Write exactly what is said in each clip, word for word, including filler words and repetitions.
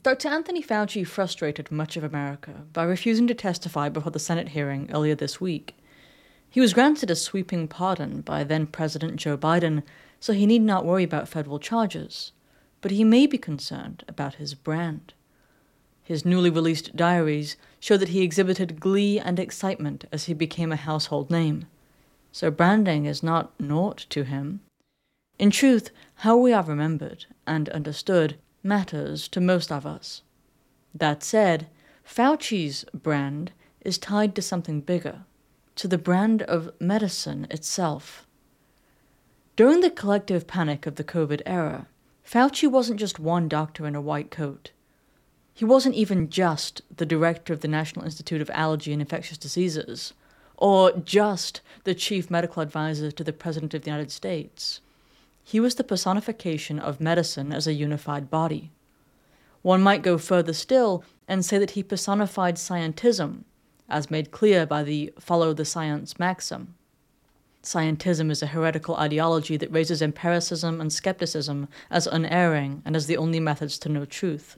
Doctor Anthony Fauci frustrated much of America by refusing to testify before the Senate hearing earlier this week. He was granted a sweeping pardon by then-President Joe Biden, so he need not worry about federal charges, but he may be concerned about his brand. His newly released diaries show that he exhibited glee and excitement as he became a household name. So branding is not naught to him. In truth, how we are remembered and understood matters to most of us. That said, Fauci's brand is tied to something bigger, to the brand of medicine itself. During the collective panic of the COVID era, Fauci wasn't just one doctor in a white coat. He wasn't even just the director of the National Institute of Allergy and Infectious Diseases, or just the chief medical advisor to the President of the United States. He was the personification of medicine as a unified body. One might go further still and say that he personified scientism, as made clear by the follow the science maxim. Scientism is a heretical ideology that raises empiricism and skepticism as unerring and as the only methods to know truth.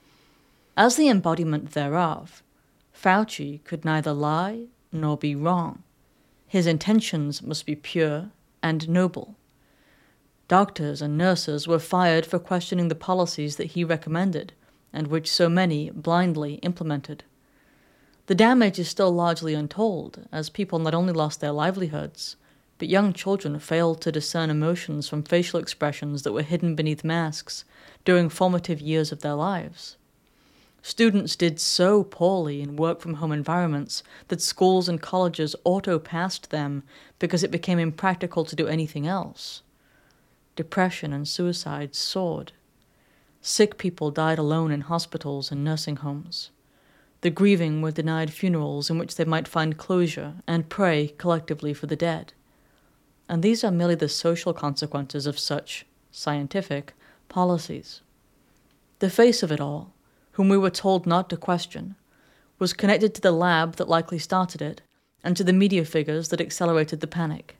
As the embodiment thereof, Fauci could neither lie nor be wrong. His intentions must be pure and noble. Doctors and nurses were fired for questioning the policies that he recommended, and which so many blindly implemented. The damage is still largely untold, as people not only lost their livelihoods, but young children failed to discern emotions from facial expressions that were hidden beneath masks during formative years of their lives. Students did so poorly in work-from-home environments that schools and colleges auto-passed them because it became impractical to do anything else. Depression and suicide soared. Sick people died alone in hospitals and nursing homes. The grieving were denied funerals in which they might find closure and pray collectively for the dead. And these are merely the social consequences of such scientific policies. The face of it all, whom we were told not to question, was connected to the lab that likely started it and to the media figures that accelerated the panic.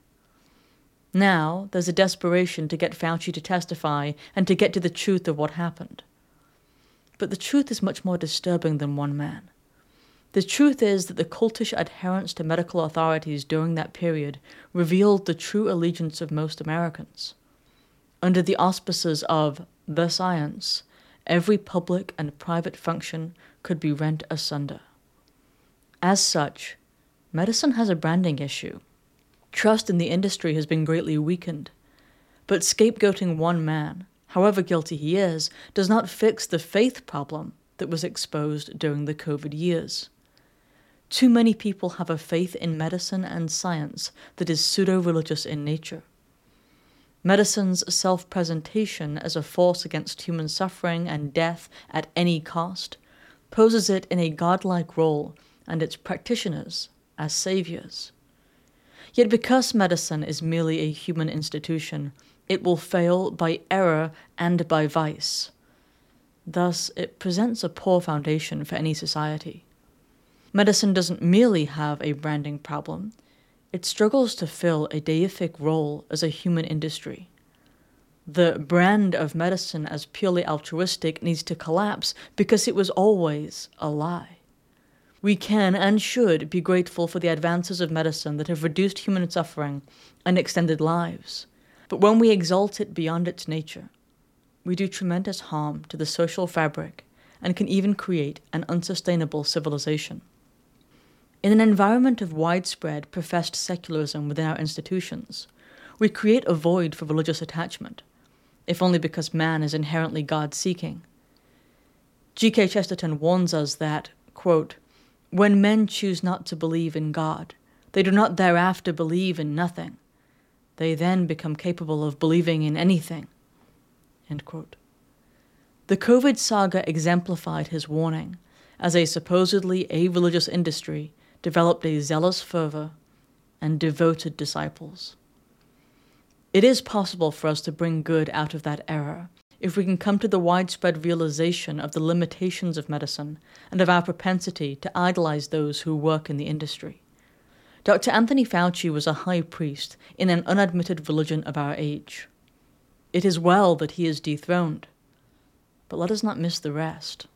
Now, there's a desperation to get Fauci to testify and to get to the truth of what happened. But the truth is much more disturbing than one man. The truth is that the cultish adherence to medical authorities during that period revealed the true allegiance of most Americans. Under the auspices of the science, every public and private function could be rent asunder. As such, medicine has a branding issue. Trust in the industry has been greatly weakened. But scapegoating one man, however guilty he is, does not fix the faith problem that was exposed during the COVID years. Too many people have a faith in medicine and science that is pseudo-religious in nature. Medicine's self-presentation as a force against human suffering and death at any cost poses it in a godlike role and its practitioners as saviors. Yet because medicine is merely a human institution, it will fail by error and by vice. Thus, it presents a poor foundation for any society. Medicine doesn't merely have a branding problem, it struggles to fill a deific role as a human industry. The brand of medicine as purely altruistic needs to collapse because it was always a lie. We can and should be grateful for the advances of medicine that have reduced human suffering and extended lives. But when we exalt it beyond its nature, we do tremendous harm to the social fabric and can even create an unsustainable civilization. In an environment of widespread professed secularism within our institutions, we create a void for religious attachment, if only because man is inherently God-seeking. G K Chesterton warns us that, quote, "When men choose not to believe in God, they do not thereafter believe in nothing. They then become capable of believing in anything." End quote. The COVID saga exemplified his warning, as a supposedly a-religious industry developed a zealous fervor and devoted disciples. It is possible for us to bring good out of that error if we can come to the widespread realization of the limitations of medicine and of our propensity to idolize those who work in the industry. Doctor Anthony Fauci was a high priest in an unadmitted religion of our age. It is well that he is dethroned, but let us not miss the rest.